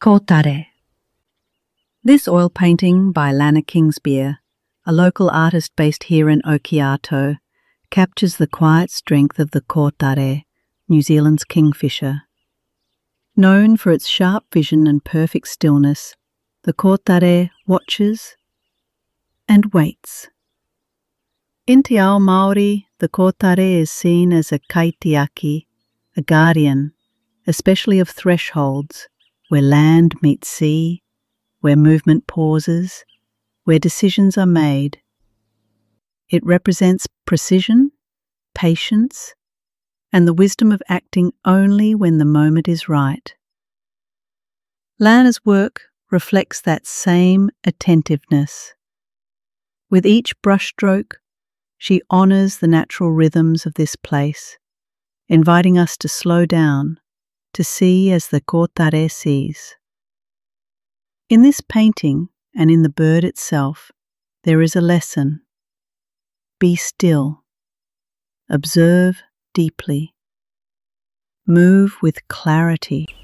Kotare. This oil painting by Lana Kingsbeer, a local artist based here in Okiato, captures the quiet strength of the kotare, New Zealand's kingfisher. Known for its sharp vision and perfect stillness, the kotare watches and waits. In Te Ao Māori, the kotare is seen as a kaitiaki, a guardian, especially of thresholds, where land meets sea, where movement pauses, where decisions are made. It represents precision, patience, and the wisdom of acting only when the moment is right. Lana's work reflects that same attentiveness. With each brushstroke, she honours the natural rhythms of this place, inviting us to slow down, to see as the kotare sees. In this painting and in the bird itself, there is a lesson. Be still. Observe deeply. Move with clarity.